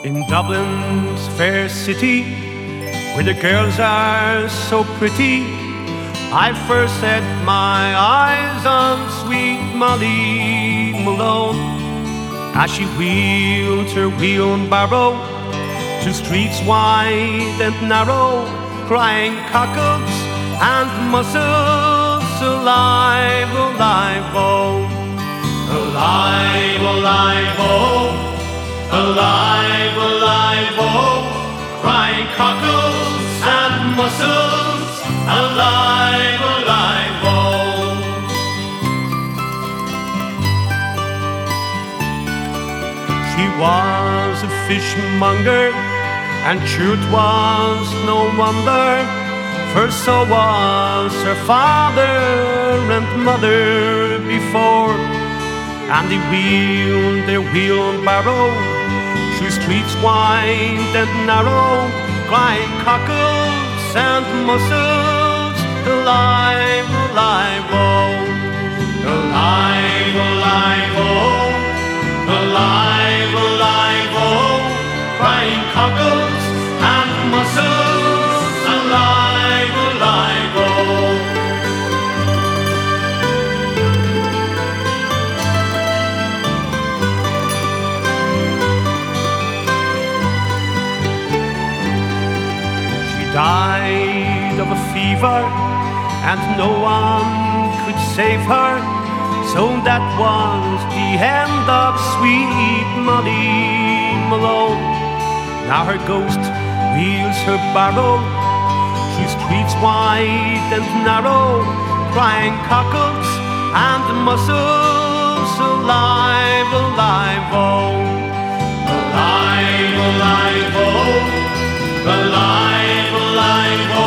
In Dublin's fair city, where the girls are so pretty, I first set my eyes on sweet Molly Malone, as she wheeled her wheelbarrow through streets wide and narrow, crying cockles and mussels, alive, alive, oh, alive, alive, oh. Alive, alive, oh, crying cockles and mussels, alive, alive, oh. She was a fishmonger, and truth was no wonder, for so was her father and mother before, and they wheeled their wheelbarrow through streets wide and narrow, crying cockles and mussels, alive, alive, oh, alive, alive, oh, alive, alive, oh, crying cockles and mussels, alive, alive, oh. Died of a fever, and no one could save her, so that was the end of sweet Molly Malone. Now her ghost wheels her barrow through streets wide and narrow, crying cockles and mussels, alive, alive, oh, alive, alive, oh, alive, alive, oh.